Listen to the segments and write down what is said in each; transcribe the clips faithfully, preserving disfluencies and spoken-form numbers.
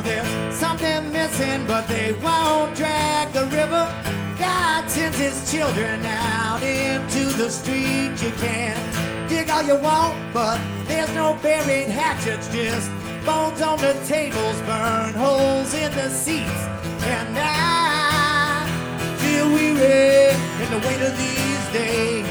Well, there's something missing, but they won't drag the river. God sends his children out into the street. You can dig all you want, but there's no buried hatchets, just bones on the tables, burn holes in the seats. And I feel weary in the weight of these days.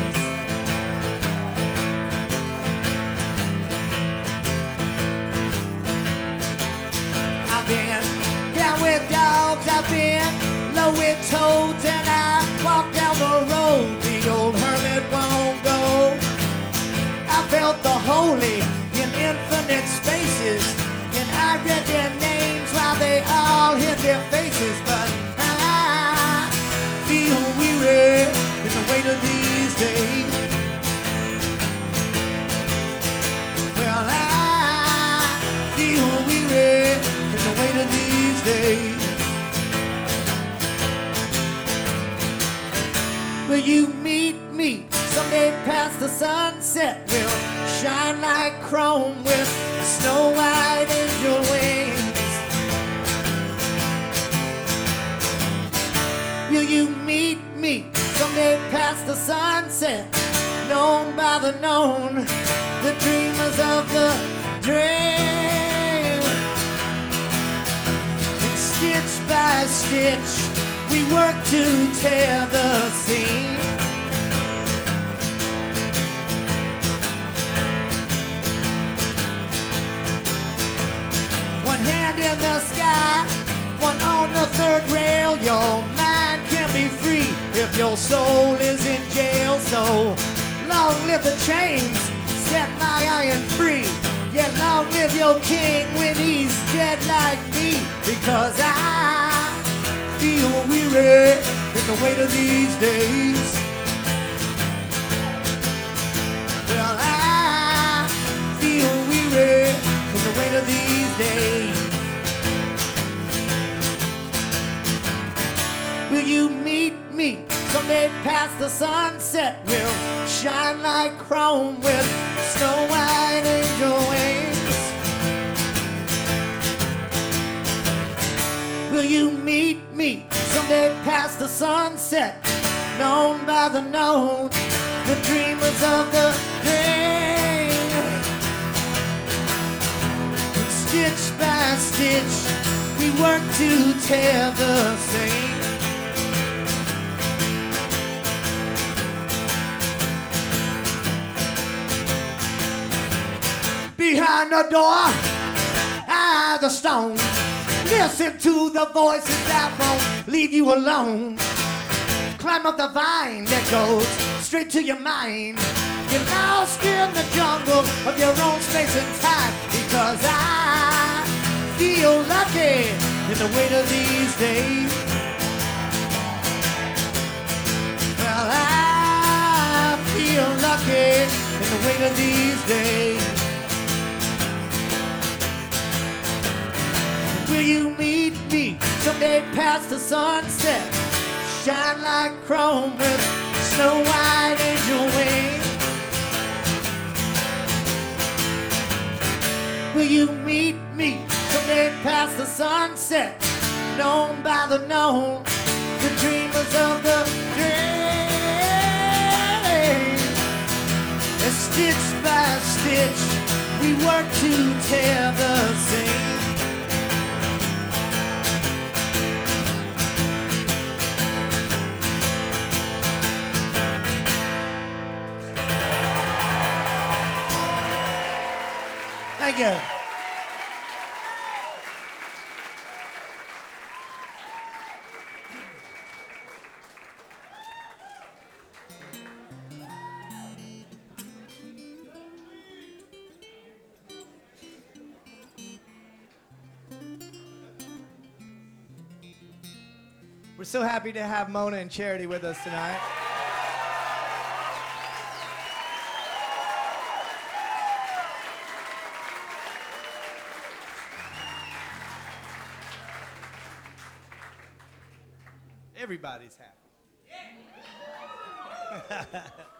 I've been down with dogs, I've been low with toads, and I walk down the road the old hermit won't go. I felt the holy in infinite spaces, and I read their names while they all hid their faces. But I feel weary in the weight of these days. Well, I feel weary in the weight of these days. Will you meet me someday past the sunset? We'll shine like chrome with snow-white angel wings. Will you meet me someday past the sunset? Known by the known, the dreamers of the dream. And stitch by stitch, we work to tear the seam. One hand in the sky, one on the third rail. Your mind can be free if your soul is in jail. So long live the chains, set my iron free. Yet long live your king when he's dead like me. Because I feel weary in the weight of these days. Well, I feel weary in the weight of these days. Will you meet me someday past the sunset? We'll shine like chrome with snow-white angel wings. Will you meet me someday past the sunset? Known by the known, the dreamers of the dream. And stitch by stitch, we work to tear the seam. Behind the door, I the stone. Listen to the voices that won't leave you alone. Climb up the vine that goes straight to your mind. You're lost in the jungle of your own space and time. Because I feel lucky in the weight of these days. Well, I feel lucky in the weight of these days. Will you meet me someday past the sunset? Shine like chrome with snow-white angel wings. Will you meet me someday past the sunset? Known by the known, the dreamers of the dream. And stitch by stitch, we work to tear the seam. Thank you. We're so happy to have Mona and Charity with us tonight. Everybody's happy.